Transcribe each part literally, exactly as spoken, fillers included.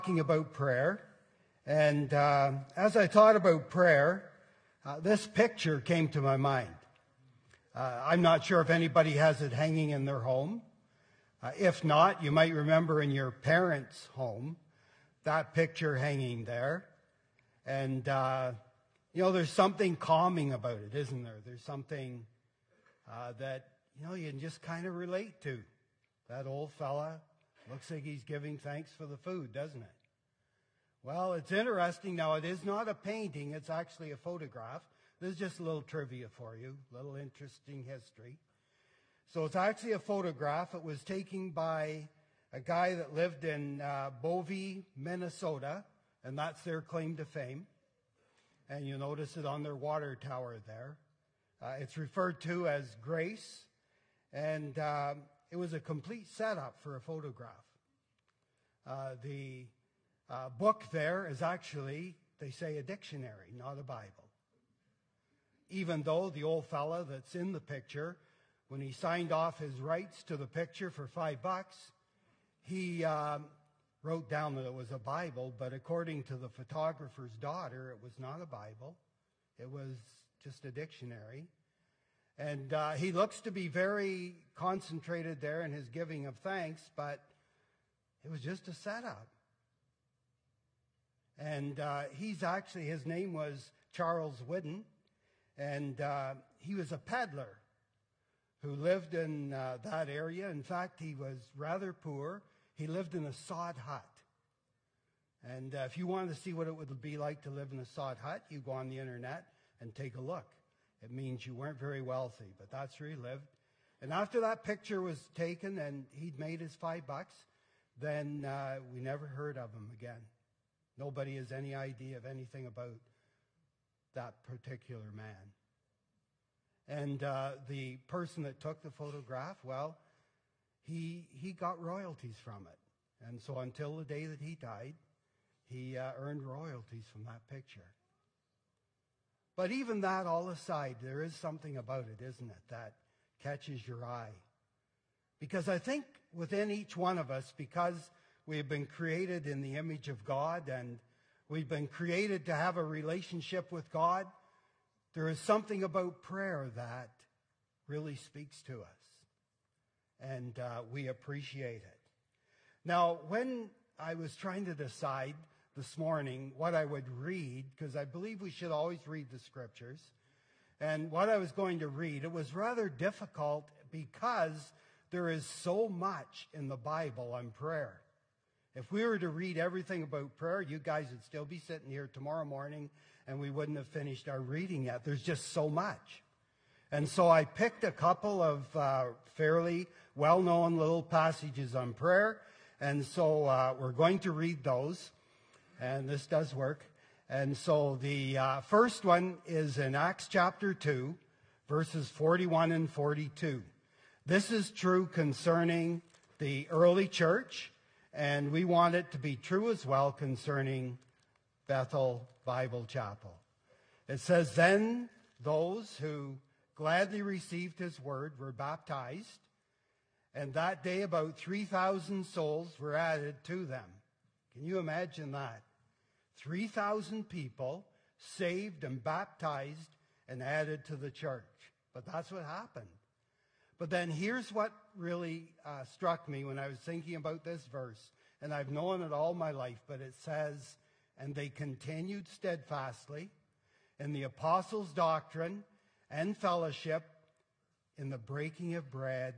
talking about prayer, and uh, as I thought about prayer, uh, this picture came to my mind. Uh, I'm not sure if anybody has it hanging in their home. Uh, if not, you might remember in your parents' home that picture hanging there. And, uh, you know, there's something calming about it, isn't there? There's something uh, that, you know, you can just kind of relate to. That old fella looks like he's giving thanks for the food, doesn't it? Well, it's interesting. Now, it is not a painting. It's actually a photograph. This is just a little trivia for you, a little interesting history. So it's actually a photograph. It was taken by a guy that lived in uh, Bovey, Minnesota, and that's their claim to fame. And you'll notice it on their water tower there. Uh, it's referred to as Grace, and um, it was a complete setup for a photograph. Uh, the uh, book there is actually, they say, a dictionary, not a Bible. Even though the old fella that's in the picture, when he signed off his rights to the picture for five bucks, he um, wrote down that it was a Bible, but according to the photographer's daughter, it was not a Bible. It was just a dictionary. And uh, he looks to be very concentrated there in his giving of thanks, but it was just a setup. And uh, he's actually, his name was Charles Whiddon, and uh, he was a peddler who lived in uh, that area. In fact, he was rather poor. He lived in a sod hut. And uh, if you wanted to see what it would be like to live in a sod hut, you go on the internet and take a look. It means you weren't very wealthy, but that's where he lived. And after that picture was taken and he'd made his five bucks, then uh, we never heard of him again. Nobody has any idea of anything about that particular man. And uh, the person that took the photograph, well, he he got royalties from it. And so until the day that he died, he uh, earned royalties from that picture. But even that all aside, there is something about it, isn't it, that catches your eye. Because I think within each one of us, because we have been created in the image of God and we've been created to have a relationship with God, there is something about prayer that really speaks to us. And uh, we appreciate it. Now, when I was trying to decide this morning what I would read, because I believe we should always read the scriptures, and what I was going to read, it was rather difficult because there is so much in the Bible on prayer. If we were to read everything about prayer, you guys would still be sitting here tomorrow morning and we wouldn't have finished our reading yet. There's just so much. And so I picked a couple of uh, fairly well-known little passages on prayer. And so uh, we're going to read those. And this does work. And so the uh, first one is in Acts chapter two, verses forty-one and forty-two. This is true concerning the early church. And we want it to be true as well concerning Bethel Bible Chapel. It says, "Then those who gladly received his word were baptized, and that day about three thousand souls were added to them." Can you imagine that? three thousand people saved and baptized and added to the church. But that's what happened. But then here's what really uh, struck me when I was thinking about this verse, and I've known it all my life, but it says, "And they continued steadfastly in the apostles' doctrine and fellowship, in the breaking of bread,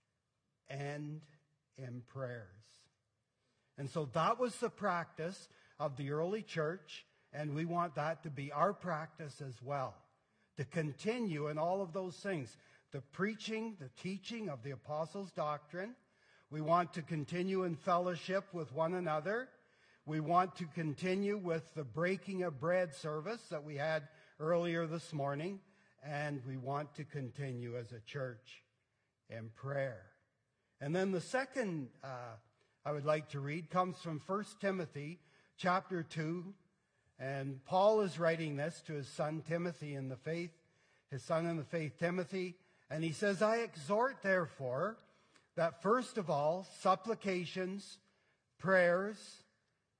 and in prayers." And so that was the practice of the early church, and we want that to be our practice as well, to continue in all of those things. The preaching, the teaching of the apostles' doctrine. We want to continue in fellowship with one another. We want to continue with the breaking of bread service that we had earlier this morning. And we want to continue as a church in prayer. And then the second uh, I would like to read comes from First Timothy chapter two. And Paul is writing this to his son Timothy in the faith, his son in the faith Timothy. And he says, "I exhort, therefore, that first of all, supplications, prayers,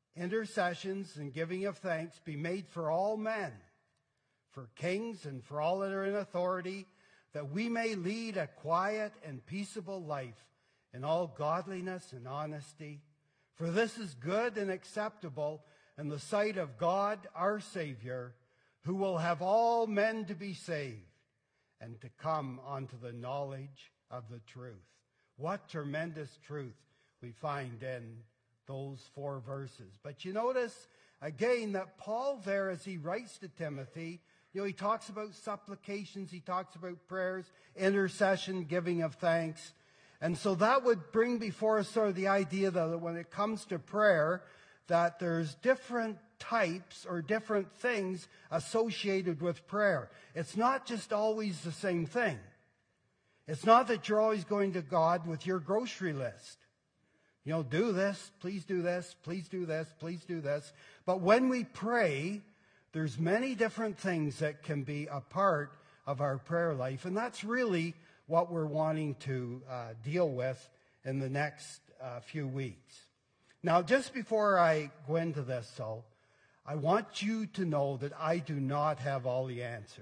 intercessions and giving of thanks be made for all men, for kings and for all that are in authority, that we may lead a quiet and peaceable life in all godliness and honesty. For this is good and acceptable in the sight of God our Savior, who will have all men to be saved and to come unto the knowledge of the truth. What tremendous truth we find in those four verses. But you notice again that Paul there, as he writes to Timothy, you know, he talks about supplications, he talks about prayers, intercession, giving of thanks. And so that would bring before us sort of the idea that when it comes to prayer, that there's different types or different things associated with prayer. It's not just always the same thing. It's not that you're always going to God with your grocery list. You know, do this, please do this, please do this, please do this. But when we pray, there's many different things that can be a part of our prayer life. And that's really what we're wanting to uh, deal with in the next uh, few weeks. Now, just before I go into this, though, I want you to know that I do not have all the answers.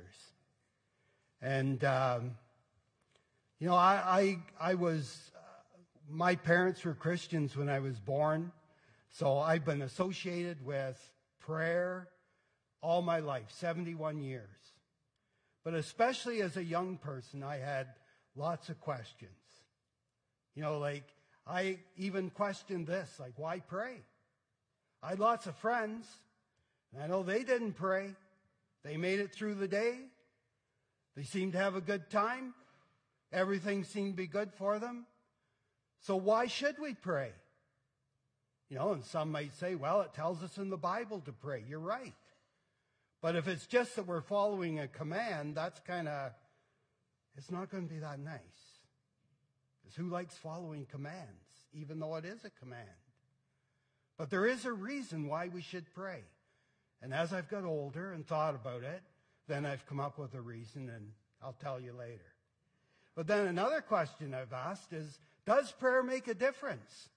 And, um, you know, I, I, I was, uh, my parents were Christians when I was born, so I've been associated with prayer all my life, seventy-one years. But especially as a young person, I had lots of questions. You know, like, I even questioned this, like, why pray? I had lots of friends, and I know they didn't pray. They made it through the day. They seemed to have a good time. Everything seemed to be good for them. So why should we pray? You know, and some might say, well, it tells us in the Bible to pray. You're right. But if it's just that we're following a command, that's kind of, it's not going to be that nice. Because who likes following commands, even though it is a command? But there is a reason why we should pray. And as I've got older and thought about it, then I've come up with a reason, and I'll tell you later. But then another question I've asked is, does prayer make a difference?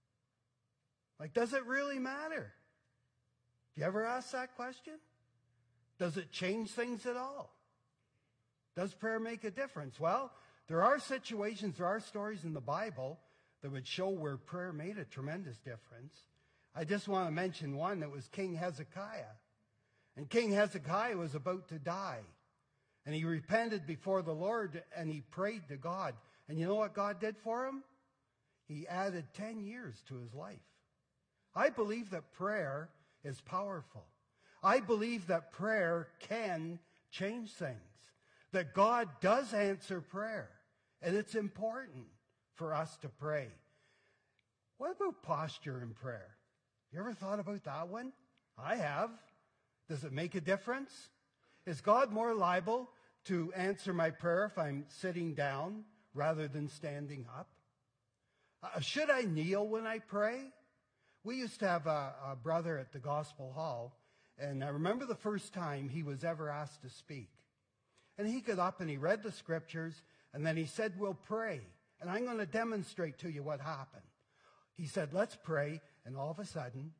Like, does it really matter? Do you ever ask that question? Does it change things at all? Does prayer make a difference? Well, there are situations, there are stories in the Bible that would show where prayer made a tremendous difference. I just want to mention one that was King Hezekiah. And King Hezekiah was about to die. And he repented before the Lord and he prayed to God. And you know what God did for him? He added ten years to his life. I believe that prayer is powerful. I believe that prayer can change things. That God does answer prayer. And it's important for us to pray. What about posture in prayer? You ever thought about that one? I have. Does it make a difference? Is God more liable to answer my prayer if I'm sitting down rather than standing up? Uh, should I kneel when I pray? We used to have a, a brother at the Gospel Hall, and I remember the first time he was ever asked to speak. And he got up and he read the scriptures, and then he said, we'll pray. And I'm going to demonstrate to you what happened. He said, let's pray. And all of a sudden,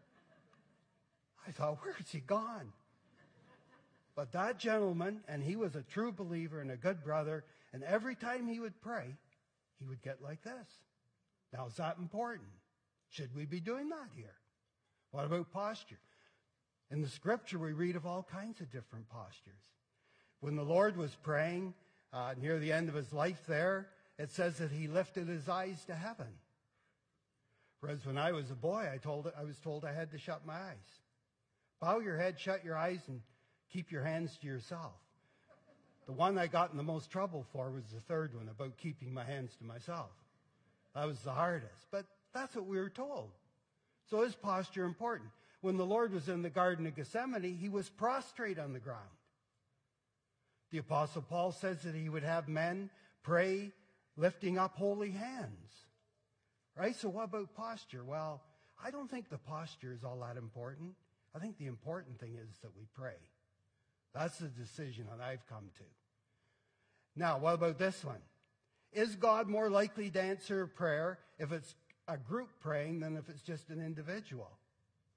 I thought, where's he gone? But that gentleman, and he was a true believer and a good brother, and every time he would pray, he would get like this. Now, is that important? Should we be doing that here? What about posture? In the scripture, we read of all kinds of different postures. When the Lord was praying uh, near the end of his life there, it says that he lifted his eyes to heaven. Whereas when I was a boy, I, told, I was told I had to shut my eyes. Bow your head, shut your eyes, and keep your hands to yourself. The one I got in the most trouble for was the third one, about keeping my hands to myself. That was the hardest. But that's what we were told. So is posture important? When the Lord was in the Garden of Gethsemane, he was prostrate on the ground. The Apostle Paul says that he would have men pray lifting up holy hands. Right? So what about posture? Well, I don't think the posture is all that important. I think the important thing is that we pray. That's the decision that I've come to. Now, what about this one? Is God more likely to answer a prayer if it's a group praying than if it's just an individual?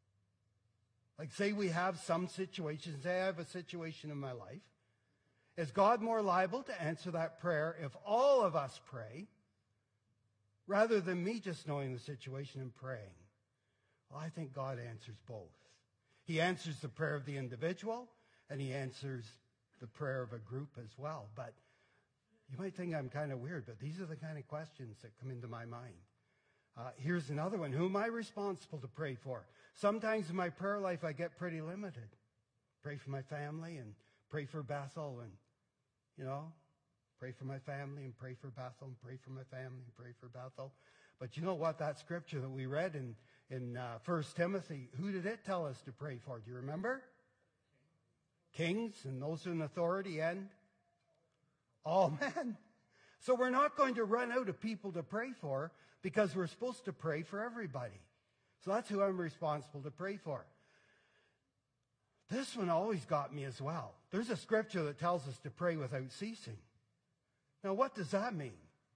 Like say we have some situations, say I have a situation in my life. Is God more liable to answer that prayer if all of us pray rather than me just knowing the situation and praying? Well, I think God answers both. He answers the prayer of the individual and he answers the prayer of a group as well. But you might think I'm kind of weird, but these are the kind of questions that come into my mind. Uh, here's another one. Who am I responsible to pray for? Sometimes in my prayer life, I get pretty limited. Pray for my family and pray for Bethel and, you know, pray for my family and pray for Bethel and pray for my family and pray for Bethel. But you know what? That scripture that we read in, in uh, First Timothy, who did it tell us to pray for? Do you remember? Kings and those in authority and all men. So we're not going to run out of people to pray for because we're supposed to pray for everybody. So that's who I'm responsible to pray for. This one always got me as well. There's a scripture that tells us to pray without ceasing. Now, what does that mean?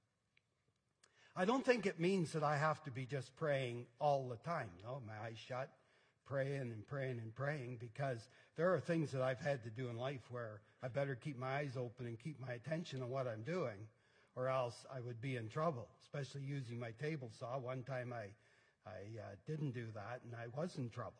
I don't think it means that I have to be just praying all the time. No, my eyes shut, praying and praying and praying, because there are things that I've had to do in life where I better keep my eyes open and keep my attention on what I'm doing, or else I would be in trouble, especially using my table saw. One time I, I uh, didn't do that, and I was in trouble.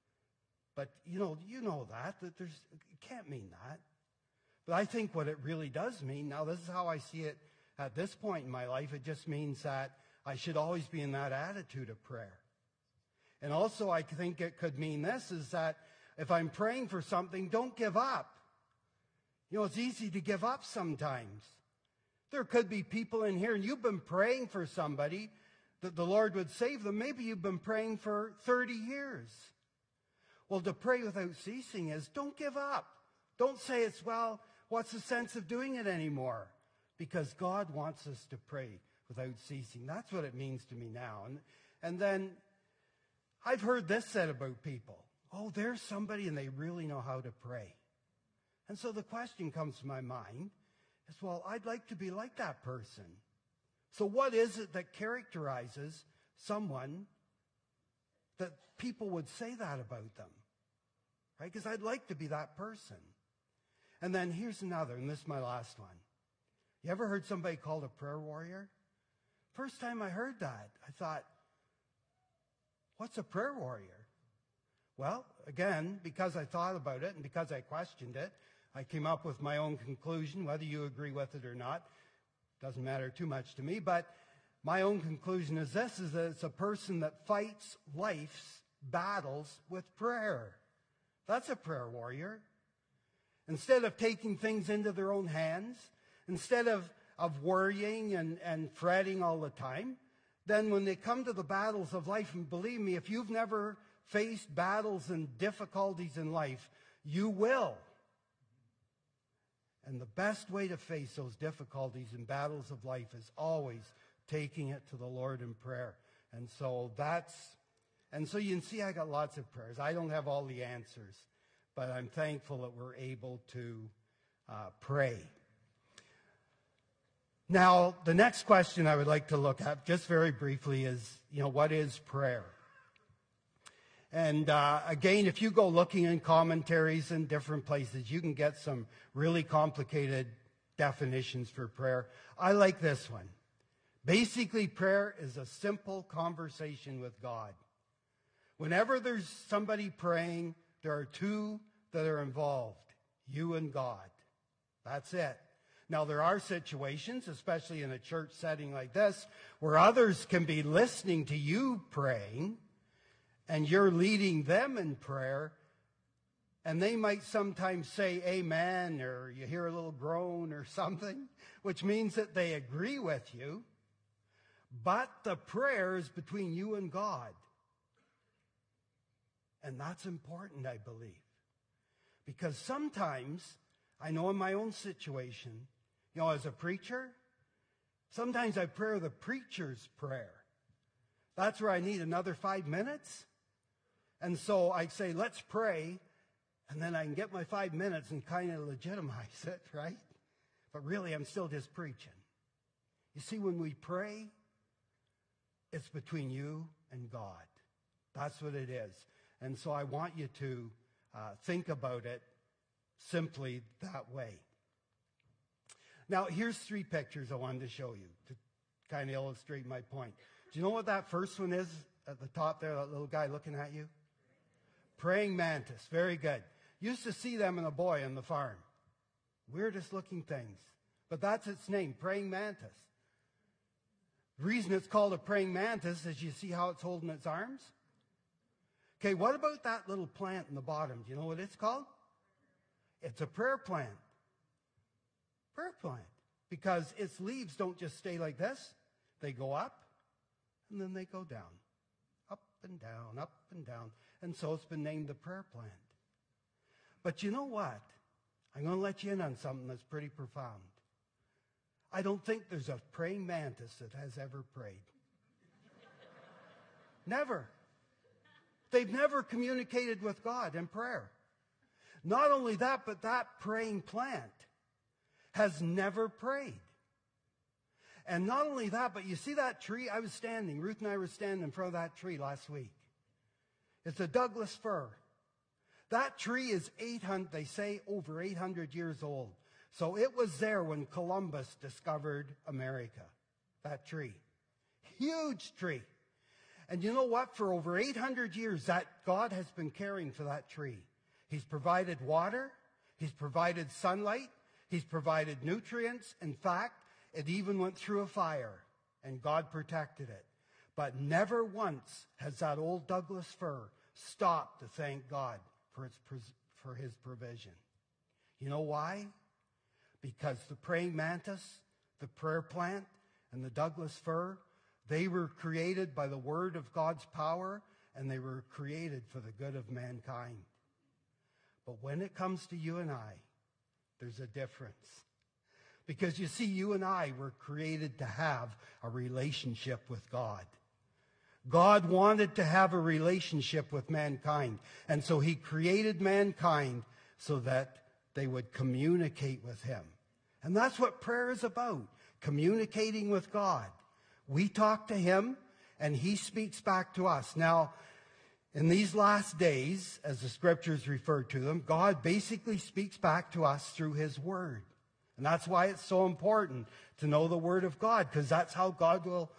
But, you know, you know that, that there's, it can't mean that. But I think what it really does mean, now this is how I see it at this point in my life, it just means that I should always be in that attitude of prayer. And also I think it could mean this, is that if I'm praying for something, don't give up. You know, it's easy to give up sometimes. There could be people in here, and you've been praying for somebody that the Lord would save them. Maybe you've been praying for thirty years. Well, to pray without ceasing is don't give up. Don't say it's, well, what's the sense of doing it anymore? Because God wants us to pray without ceasing. That's what it means to me now. And, and then I've heard this said about people. Oh, there's somebody and they really know how to pray. And so the question comes to my mind is, well, I'd like to be like that person. So what is it that characterizes someone that people would say that about them? Right? Because I'd like to be that person. And then here's another, and this is my last one. You ever heard somebody called a prayer warrior? First time I heard that, I thought, what's a prayer warrior? Well, again, because I thought about it and because I questioned it, I came up with my own conclusion. Whether you agree with it or not doesn't matter too much to me. But my own conclusion is this, is that it's a person that fights life's battles with prayer. That's a prayer warrior. Instead of taking things into their own hands, instead of, of worrying and, and fretting all the time, then when they come to the battles of life, and believe me, if you've never faced battles and difficulties in life, you will. And the best way to face those difficulties and battles of life is always taking it to the Lord in prayer. And so that's, and so you can see I got lots of prayers. I don't have all the answers, but I'm thankful that we're able to uh, pray. Now, the next question I would like to look at, just very briefly, is, you know, what is prayer? And uh, again, if you go looking in commentaries in different places, you can get some really complicated definitions for prayer. I like this one. Basically, prayer is a simple conversation with God. Whenever there's somebody praying, there are two that are involved, you and God. That's it. Now, there are situations, especially in a church setting like this, where others can be listening to you praying, and you're leading them in prayer, and they might sometimes say amen, or you hear a little groan or something, which means that they agree with you, but the prayer is between you and God. And that's important, I believe. Because sometimes, I know in my own situation, you know, as a preacher, sometimes I pray the preacher's prayer. That's where I need another five minutes. And so I say, let's pray, and then I can get my five minutes and kind of legitimize it, right? But really, I'm still just preaching. You see, when we pray, it's between you and God. That's what it is. And so I want you to uh, think about it simply that way. Now, here's three pictures I wanted to show you to kind of illustrate my point. Do you know what that first one is at the top there, that little guy looking at you? Praying mantis. Very good. Used to see them in a boy on the farm. Weirdest looking things. But that's its name, praying mantis. The reason it's called a praying mantis is you see how it's holding its arms? Okay, what about that little plant in the bottom? Do you know what it's called? It's a prayer plant. Prayer plant. Because its leaves don't just stay like this. They go up, and then they go down. Up and down, up and down. And so it's been named the prayer plant. But you know what? I'm going to let you in on something that's pretty profound. I don't think there's a praying mantis that has ever prayed. Never. They've never communicated with God in prayer. Not only that, but that praying plant has never prayed. And not only that, but you see that tree? I was standing, Ruth and I were standing in front of that tree last week. It's a Douglas fir. That tree is eight hundred, they say, over eight hundred years old. So it was there when Columbus discovered America, that tree. Huge tree. And you know what? For over eight hundred years, that God has been caring for that tree. He's provided water. He's provided sunlight. He's provided nutrients. In fact, it even went through a fire, and God protected it. But never once has that old Douglas fir stopped to thank God for its for his provision. You know why? Because the praying mantis, the prayer plant, and the Douglas fir, they were created by the word of God's power, and they were created for the good of mankind. But when it comes to you and I, there's a difference. Because you see, you and I were created to have a relationship with God. God wanted to have a relationship with mankind. And so he created mankind so that they would communicate with him. And that's what prayer is about, communicating with God. We talk to him, and he speaks back to us. Now, in these last days, as the scriptures refer to them, God basically speaks back to us through his word. And that's why it's so important to know the word of God, because that's how God will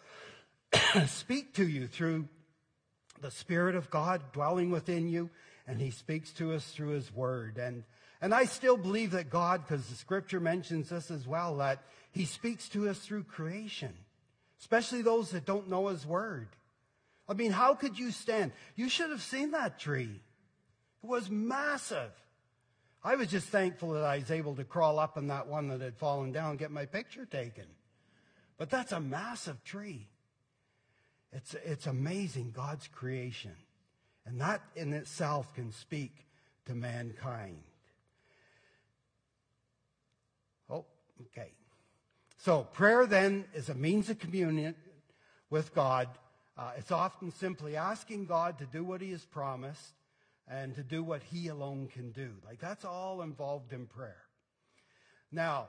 speak to you, through the Spirit of God dwelling within you, and he speaks to us through his word. And, and I still believe that God, because the scripture mentions this as well, that he speaks to us through creation, especially those that don't know his word. I mean, how could you stand? You should have seen that tree. It was massive. I was just thankful that I was able to crawl up on that one that had fallen down and get my picture taken. But that's a massive tree. It's, it's amazing, God's creation. And that in itself can speak to mankind. Oh, okay. So prayer then is a means of communion with God. Uh, it's often simply asking God to do what he has promised and to do what he alone can do. Like, that's all involved in prayer. Now,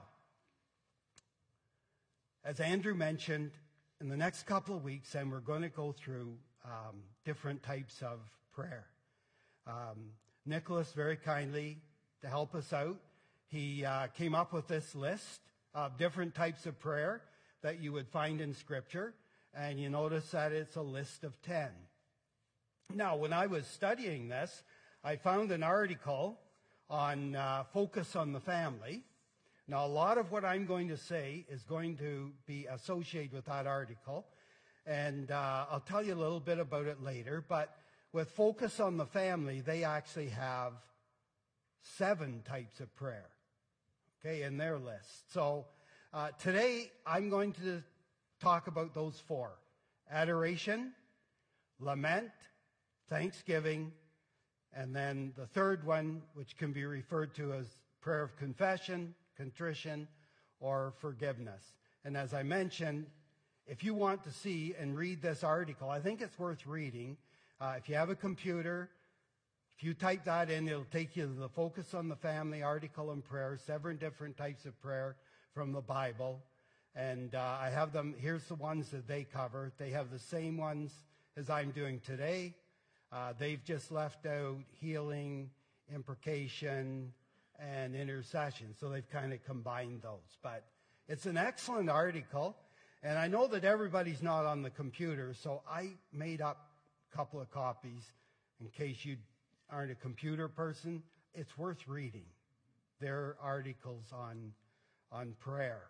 as Andrew mentioned, in the next couple of weeks, and we're going to go through um, different types of prayer. Um, Nicholas, very kindly, to help us out, he uh, came up with this list of different types of prayer that you would find in Scripture, and you notice that it's a list of ten. Now, when I was studying this, I found an article on uh, Focus on the Family. Now, a lot of what I'm going to say is going to be associated with that article, and uh, I'll tell you a little bit about it later. But with Focus on the Family, they actually have seven types of prayer, okay, in their list. So uh, today, I'm going to talk about those four: adoration, lament, thanksgiving, and then the third one, which can be referred to as prayer of confession, contrition, or forgiveness. And as I mentioned, if you want to see and read this article, I think it's worth reading. Uh, if you have a computer, if you type that in, it'll take you to the Focus on the Family article and prayer, seven different types of prayer from the Bible. And uh, I have them, here's the ones that they cover. They have the same ones as I'm doing today. Uh, they've just left out healing, imprecation, and intercession. So they've kind of combined those. But it's an excellent article. And I know that everybody's not on the computer, so I made up a couple of copies in case you aren't a computer person. It's worth reading. Their articles on, on prayer.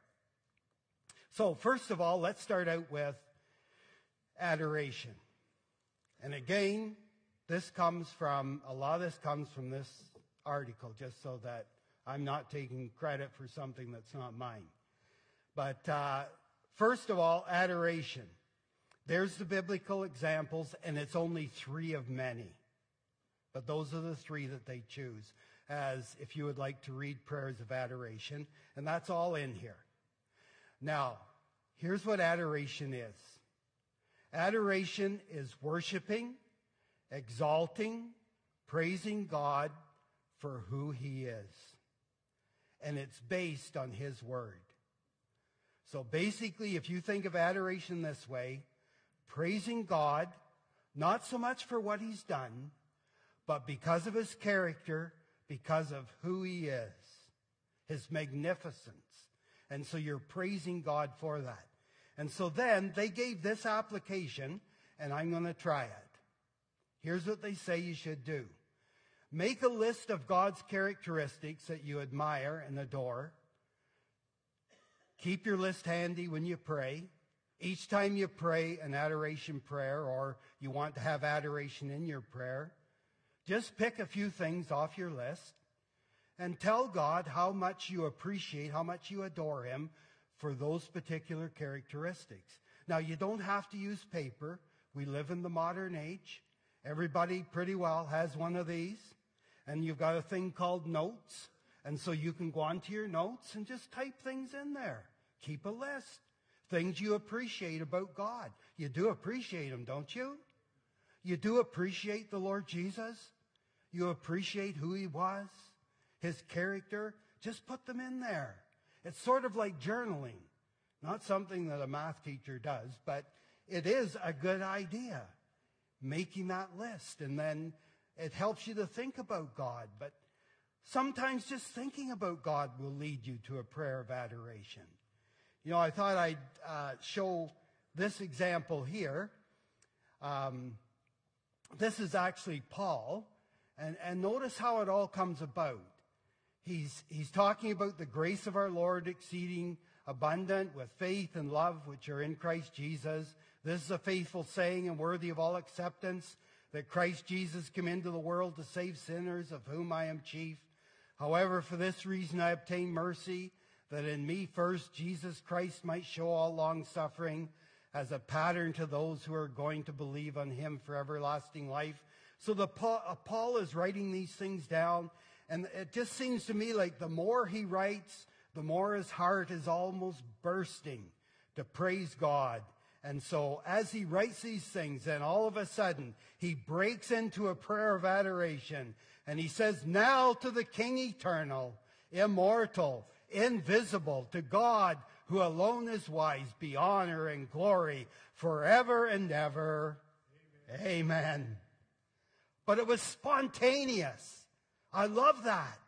So first of all, let's start out with adoration. And again, this comes from, a lot of this comes from this article, just so that I'm not taking credit for something that's not mine. But uh, first of all, adoration. There's the biblical examples, and it's only three of many. But those are the three that they choose, as if you would like to read prayers of adoration. And that's all in here. Now, here's what adoration is. Adoration is worshiping, exalting, praising God for who he is. And it's based on his word. So basically, if you think of adoration this way, praising God, not so much for what he's done, but because of his character, because of who he is, his magnificence. And so you're praising God for that. And so then they gave this application, and I'm going to try it. Here's what they say you should do. Make a list of God's characteristics that you admire and adore. Keep your list handy when you pray. Each time you pray an adoration prayer, or you want to have adoration in your prayer, just pick a few things off your list and tell God how much you appreciate, how much you adore him for those particular characteristics. Now, you don't have to use paper. We live in the modern age. Everybody pretty well has one of these. And you've got a thing called notes. And so you can go onto your notes and just type things in there. Keep a list. Things you appreciate about God. You do appreciate him, don't you? You do appreciate the Lord Jesus. You appreciate who he was, his character. Just put them in there. It's sort of like journaling. Not something that a math teacher does, but it is a good idea, making that list. And then it helps you to think about God. But sometimes just thinking about God will lead you to a prayer of adoration. You know, I thought I'd uh, show this example here. Um, this is actually Paul. And, and notice how it all comes about. He's, he's talking about the grace of our Lord exceeding abundant with faith and love which are in Christ Jesus. This is a faithful saying and worthy of all acceptance, that Christ Jesus came into the world to save sinners, of whom I am chief. However, for this reason I obtained mercy, that in me first Jesus Christ might show all long-suffering as a pattern to those who are going to believe on him for everlasting life. So the Paul, uh, Paul is writing these things down, and it just seems to me like the more he writes, the more his heart is almost bursting to praise God. And so as he writes these things, then all of a sudden he breaks into a prayer of adoration, and he says, now to the King eternal, immortal, invisible, to God who alone is wise, be honor and glory forever and ever. Amen. Amen. But it was spontaneous. I love that.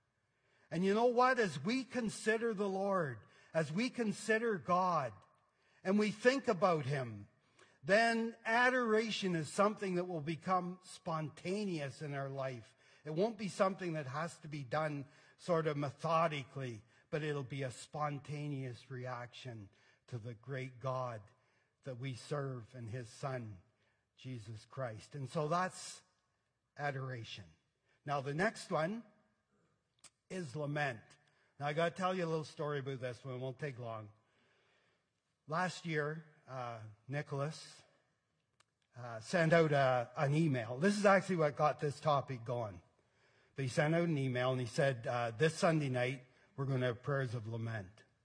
And you know what? As we consider the Lord, as we consider God, and we think about him, then adoration is something that will become spontaneous in our life. It won't be something that has to be done sort of methodically, but it'll be a spontaneous reaction to the great God that we serve and his Son, Jesus Christ. And so that's adoration. Now the next one is lament. Now I got to tell you a little story about this one. It won't take long. Last year, uh, Nicholas uh, sent out a, an email. This is actually what got this topic going. But he sent out an email and he said, uh, this Sunday night, we're going to have prayers of lament.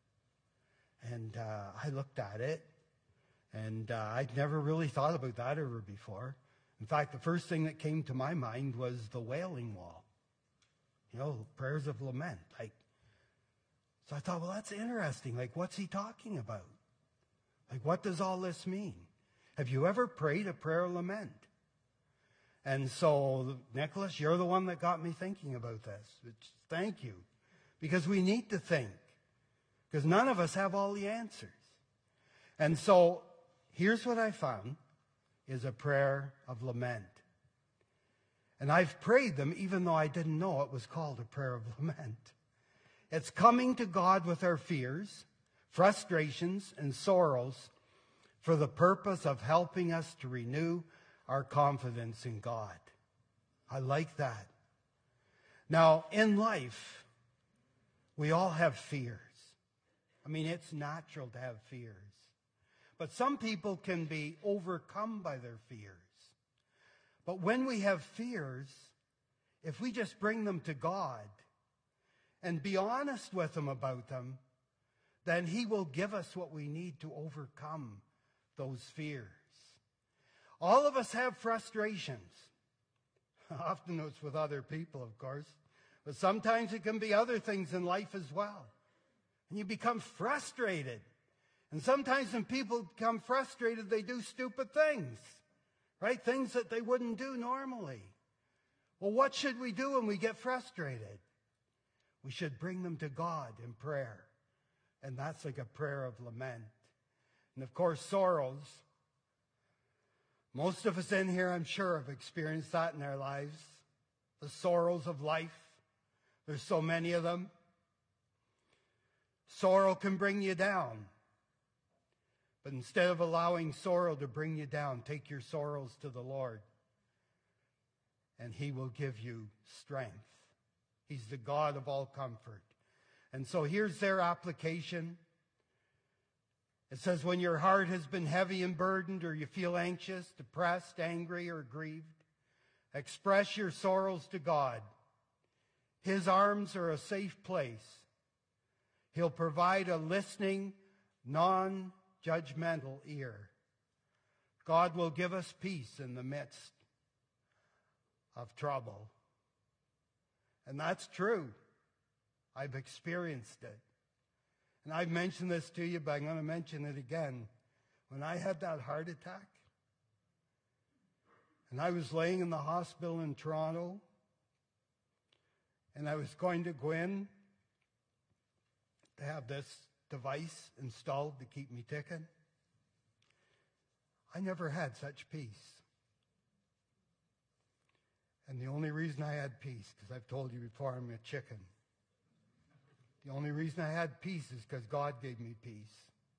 And uh, I looked at it, and uh, I'd never really thought about that ever before. In fact, the first thing that came to my mind was the Wailing Wall. You know, prayers of lament. Like, so I thought, well, that's interesting. Like, what's he talking about? Like, what does all this mean? Have you ever prayed a prayer of lament? And so, Nicholas, you're the one that got me thinking about this. Which, thank you. Because we need to think. Because none of us have all the answers. And so, here's what I found, is a prayer of lament. And I've prayed them even though I didn't know it was called a prayer of lament. It's coming to God with our fears, frustrations, and sorrows for the purpose of helping us to renew our confidence in God. I like that. Now, in life, we all have fears. I mean, it's natural to have fears. But some people can be overcome by their fears. But when we have fears, if we just bring them to God and be honest with Him about them, then He will give us what we need to overcome those fears. All of us have frustrations. Often it's with other people, of course. But sometimes it can be other things in life as well. And you become frustrated. And sometimes when people become frustrated, they do stupid things. Right? Things that they wouldn't do normally. Well, what should we do when we get frustrated? We should bring them to God in prayer. And that's like a prayer of lament. And of course, sorrows. Most of us in here, I'm sure, have experienced that in our lives. The sorrows of life. There's so many of them. Sorrow can bring you down. But instead of allowing sorrow to bring you down, take your sorrows to the Lord. And He will give you strength. He's the God of all comfort. And so here's their application. It says, when your heart has been heavy and burdened, or you feel anxious, depressed, angry, or grieved, express your sorrows to God. His arms are a safe place. He'll provide a listening, non-judgmental ear. God will give us peace in the midst of trouble. And that's true. I've experienced it. And I've mentioned this to you, but I'm going to mention it again. When I had that heart attack, and I was laying in the hospital in Toronto, and I was going to go in to have this device installed to keep me ticking, I never had such peace. And the only reason I had peace, because I've told you before, I'm a chicken. The only reason I had peace is because God gave me peace.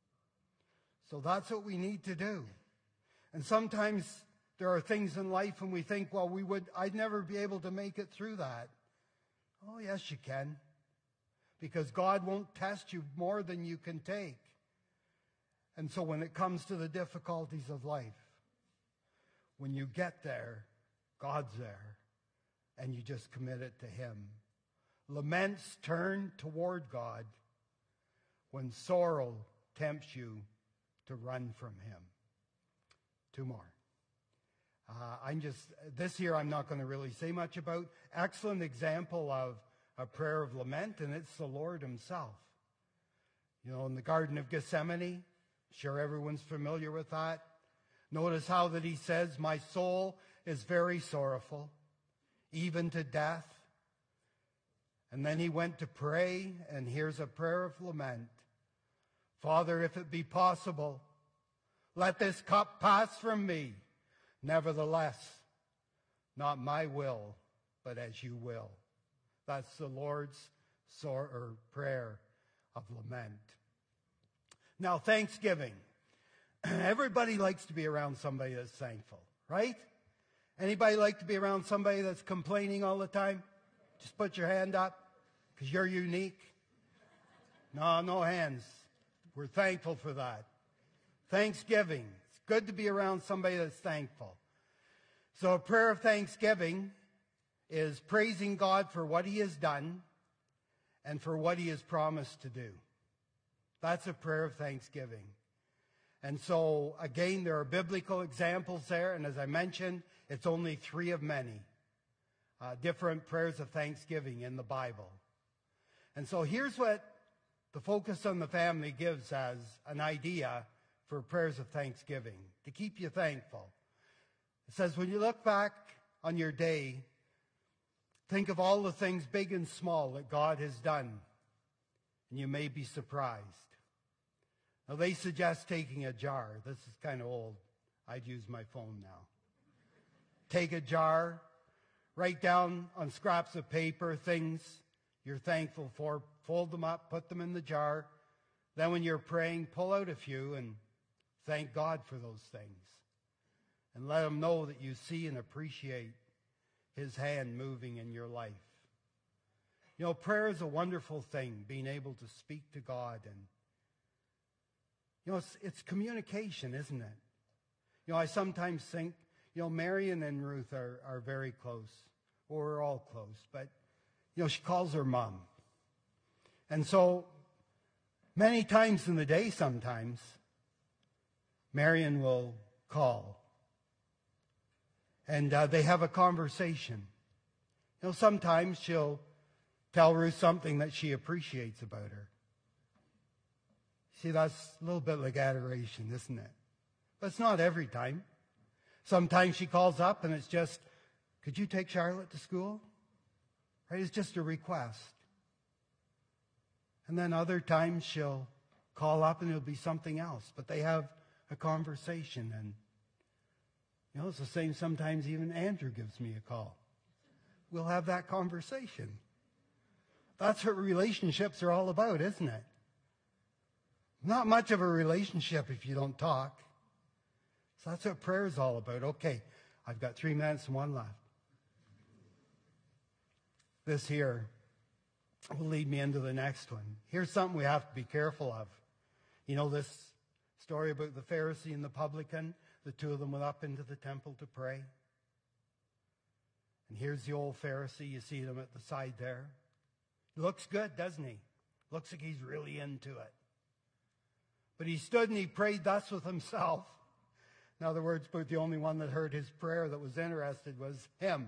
So that's what we need to do. And sometimes there are things in life and we think, well, we would, I'd never be able to make it through that. Oh, yes, you can. Because God won't test you more than you can take. And so when it comes to the difficulties of life, when you get there, God's there, and you just commit it to Him. Laments turn toward God when sorrow tempts you to run from Him. Two more. Uh, I'm just, this year I'm not going to really say much about. Excellent example of a prayer of lament, and it's the Lord Himself. You know, in the Garden of Gethsemane, sure everyone's familiar with that. Notice how that He says, my soul is very sorrowful, even to death. And then He went to pray, and here's a prayer of lament. Father, if it be possible, let this cup pass from me. Nevertheless, not my will, but as you will. That's the Lord's sor- or prayer of lament. Now, Thanksgiving. Everybody likes to be around somebody that's thankful, right? Anybody like to be around somebody that's complaining all the time? Just put your hand up, because you're unique. No, no hands. We're thankful for that. Thanksgiving. It's good to be around somebody that's thankful. So a prayer of thanksgiving is praising God for what He has done and for what He has promised to do. That's a prayer of thanksgiving. And so, again, there are biblical examples there, and as I mentioned, it's only three of many uh, different prayers of thanksgiving in the Bible. And so here's what the Focus on the Family gives as an idea for prayers of thanksgiving, to keep you thankful. It says, when you look back on your day, think of all the things big and small that God has done, and you may be surprised. Now, they suggest taking a jar. This is kind of old. I'd use my phone now. Take a jar, write down on scraps of paper things you're thankful for, fold them up, put them in the jar. Then when you're praying, pull out a few and thank God for those things. And let him know that you see and appreciate his hand moving in your life. You know, prayer is a wonderful thing, being able to speak to God. And, you know, it's, it's communication, isn't it? You know, I sometimes think, you know, Marion and Ruth are, are very close. Well, we're all close. But, you know, she calls her mom. And so, many times in the day sometimes, Marion will call. And uh, they have a conversation. You know, sometimes she'll tell Ruth something that she appreciates about her. See, that's a little bit like adoration, isn't it? But it's not every time. Sometimes she calls up and it's just, could you take Charlotte to school? Right? It's just a request. And then other times she'll call up and it'll be something else. But they have a conversation. And, you know, it's the same sometimes even Andrew gives me a call. We'll have that conversation. That's what relationships are all about, isn't it? Not much of a relationship if you don't talk. So that's what prayer is all about. Okay, I've got three minutes and one left. This here will lead me into the next one. Here's something we have to be careful of. You know this story about the Pharisee and the publican? The two of them went up into the temple to pray. And here's the old Pharisee. You see him at the side there. He looks good, doesn't he? Looks like he's really into it. But he stood and he prayed thus with himself. In other words, but the only one that heard his prayer that was interested was him.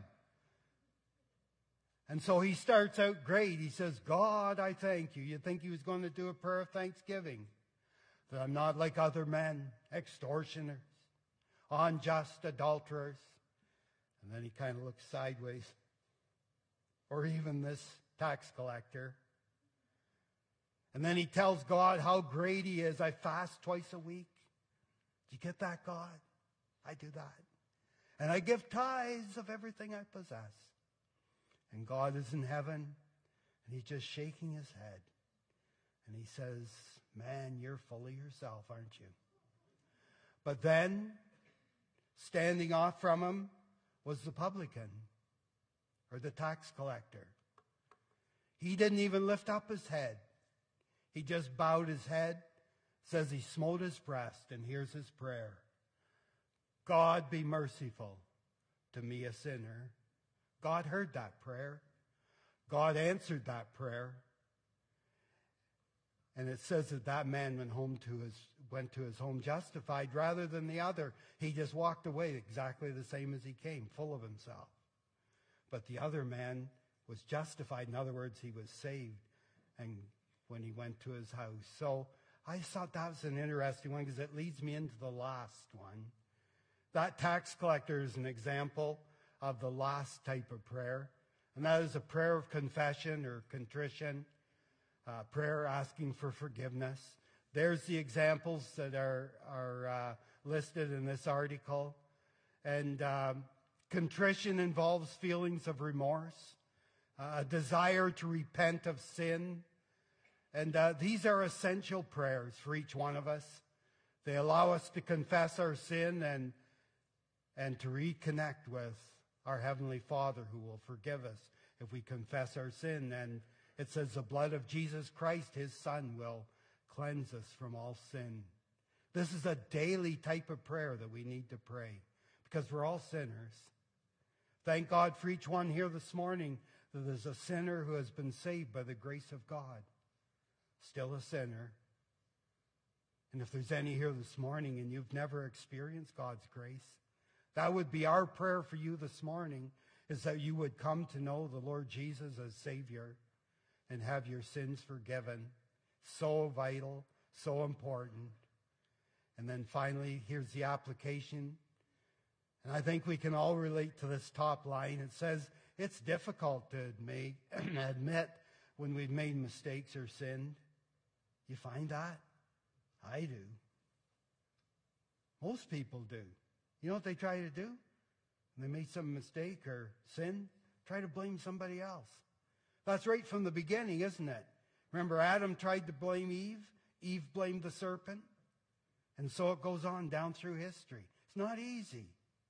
And so he starts out great. He says, God, I thank you. You'd think he was going to do a prayer of thanksgiving. That I'm not like other men, extortioners, unjust adulterers. And then he kind of looks sideways. Or even this tax collector. And then he tells God how great he is. I fast twice a week. Do you get that, God? I do that. And I give tithes of everything I possess. And God is in heaven, and he's just shaking his head. And he says, man, you're full of yourself, aren't you? But then, standing off from him was the publican, or the tax collector. He didn't even lift up his head. He just bowed his head, says he smote his breast, and here's his prayer. God, be merciful to me, a sinner. God heard that prayer. God answered that prayer. And it says that that man went home to his went to his home justified rather than the other. He just walked away exactly the same as he came, full of himself. But the other man was justified. In other words, he was saved and when he went to his house. So I thought that was an interesting one because it leads me into the last one. That tax collector is an example of the last type of prayer. And that is a prayer of confession or contrition, uh, prayer asking for forgiveness. There's the examples that are, are uh, listed in this article. And um, contrition involves feelings of remorse, uh, a desire to repent of sin. And uh, these are essential prayers for each one of us. They allow us to confess our sin and, and to reconnect with our Heavenly Father who will forgive us if we confess our sin. And it says the blood of Jesus Christ, his Son, will cleanse us from all sin. This is a daily type of prayer that we need to pray because we're all sinners. Thank God for each one here this morning that there's a sinner who has been saved by the grace of God. Still a sinner. And if there's any here this morning and you've never experienced God's grace, that would be our prayer for you this morning, is that you would come to know the Lord Jesus as Savior and have your sins forgiven. So vital, so important. And then finally, here's the application. And I think we can all relate to this top line. It says it's difficult to admit, admit when we've made mistakes or sinned. You find that? I do. Most people do. You know what they try to do? When they make some mistake or sin, try to blame somebody else. That's right from the beginning, isn't it? Remember, Adam tried to blame Eve. Eve blamed the serpent. And so it goes on down through history. It's not easy.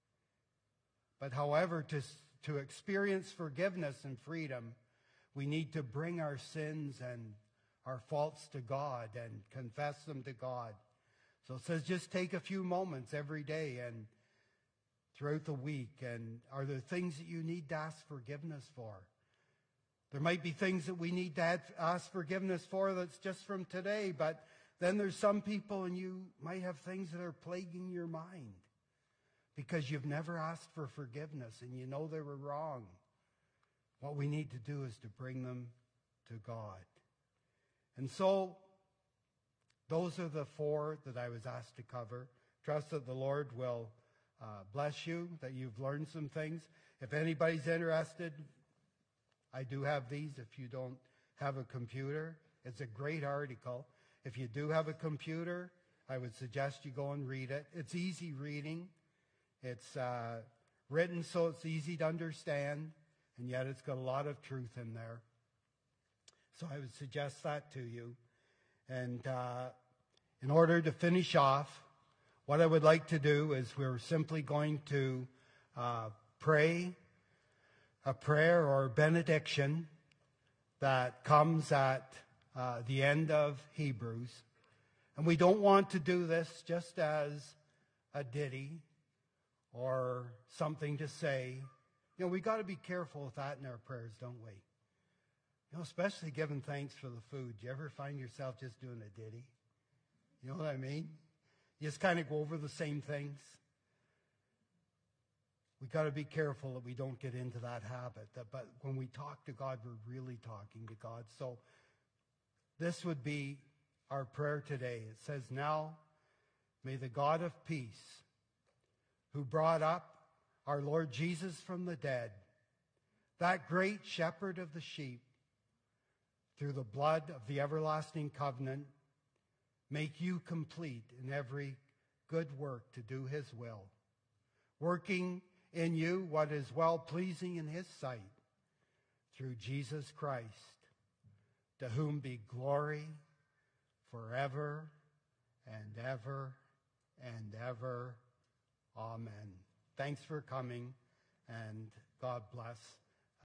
But however, to, to experience forgiveness and freedom, we need to bring our sins and our faults to God and confess them to God. So it says just take a few moments every day and throughout the week. And are there things that you need to ask forgiveness for? There might be things that we need to ask forgiveness for that's just from today, but then there's some people and you might have things that are plaguing your mind because you've never asked for forgiveness and you know they were wrong. What we need to do is to bring them to God. And so those are the four that I was asked to cover. Trust that the Lord will uh, bless you, that you've learned some things. If anybody's interested, I do have these. If you don't have a computer, it's a great article. If you do have a computer, I would suggest you go and read it. It's easy reading. It's uh, written so it's easy to understand, and yet it's got a lot of truth in there. So I would suggest that to you. And uh, in order to finish off, what I would like to do is we're simply going to uh, pray a prayer or benediction that comes at uh, the end of Hebrews. And we don't want to do this just as a ditty or something to say. You know, we got to be careful with that in our prayers, don't we? You know, especially giving thanks for the food. Do you ever find yourself just doing a ditty? You know what I mean? You just kind of go over the same things. We got to be careful that we don't get into that habit. That, but when we talk to God, we're really talking to God. So this would be our prayer today. It says, now may the God of peace, who brought up our Lord Jesus from the dead, that great shepherd of the sheep, through the blood of the everlasting covenant, make you complete in every good work to do his will, working in you what is well-pleasing in his sight, through Jesus Christ, to whom be glory forever and ever and ever. Amen. Thanks for coming, and God bless.